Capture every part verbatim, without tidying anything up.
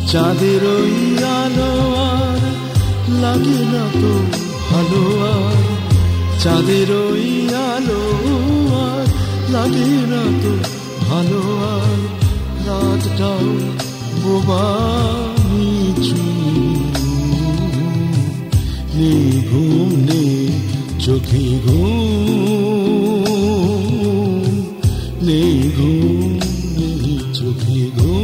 চাঁদের ওই আলো আর লাগে না তো ভালো, আর চাঁদের ওই আলো আর লাগে না তো ভালো, আর রাতটাও বোবা নিচু, নেই ঘুম নেই চোখে ঘুম, নেই ঘুম নেই চোখে ঘুম।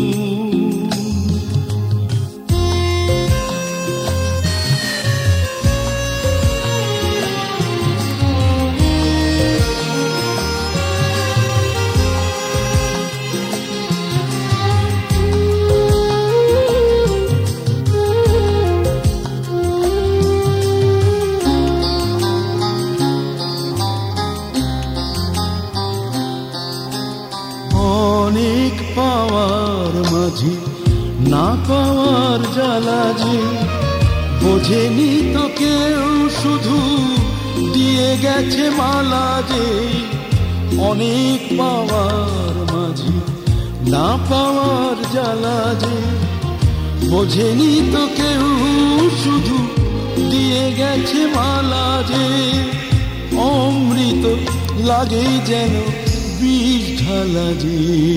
অনেক পাওয়ার মাঝে না পাওয়ার জ্বালা যে বোঝেনি তো কেউ, শুধু দিয়ে গেছে মালা যে। অনেক পাওয়ার মাঝে না পাওয়ার জ্বালা যে বোঝেনি তো কেউ, শুধু দিয়ে গেছে মালা যে। অমৃত লাগে যেন বিষ ঢালা যে,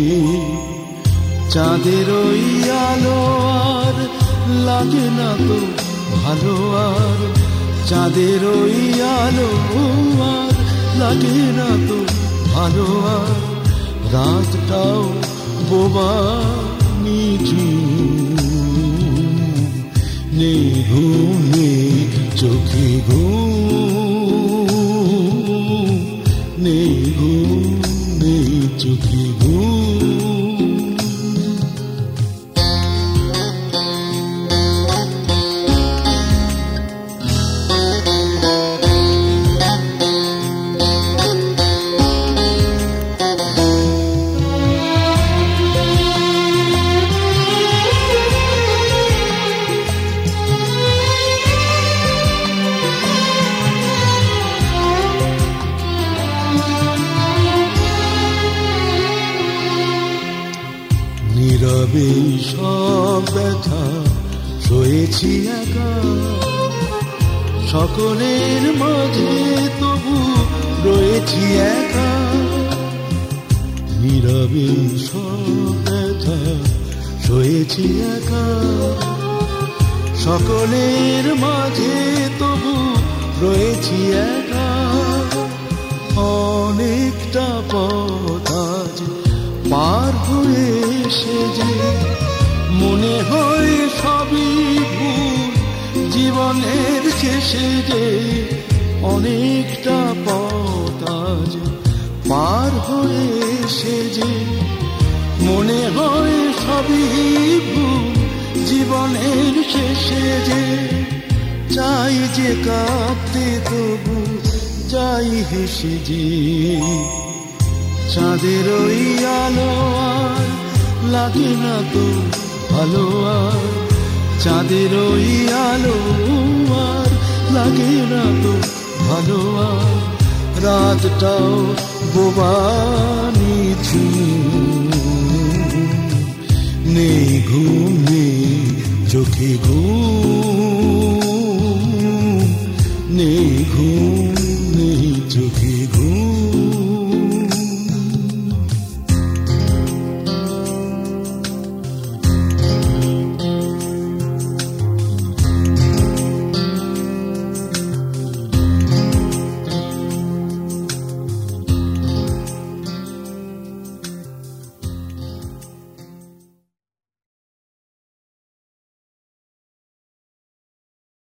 চাঁদের ওই আলো আর লাগে না তো ভালো, আর চাঁদের ওই আলো আর লাগে না তো ভালো, আর রাতটাও বোবা নিচু, নেই ঘুম নেই চোখে ঘুম, নেই ঘুম নেই চোখে ঘুম। নীরবে সব ব্যথা সয়েছি একা, সকলের মাঝে তবু রয়েছি একা। নীরবে সব ব্যথা সয়েছি একা, সকলের মাঝে তবু রয়েছি একা। অনেকটা পথ আজ পার হয়ে এসে যে মনে হয় সবই ভুল জীবনের শেষে যে। অনেকটা পথ আজ পার হয়ে এসে যে মনে হয় সবই ভুল জীবনের শেষে যে। চাই যে কাঁদতে তবু যাই হেসে যে, চাঁদের ওই আলো আর লাগে না তো ভালো, আর চাঁদের ওই আলো আর লাগে না তো ভালো, আর রাতটাও বোবা নিচু, নেই ঘুম নেই চোখে ঘুম, নেই ঘুম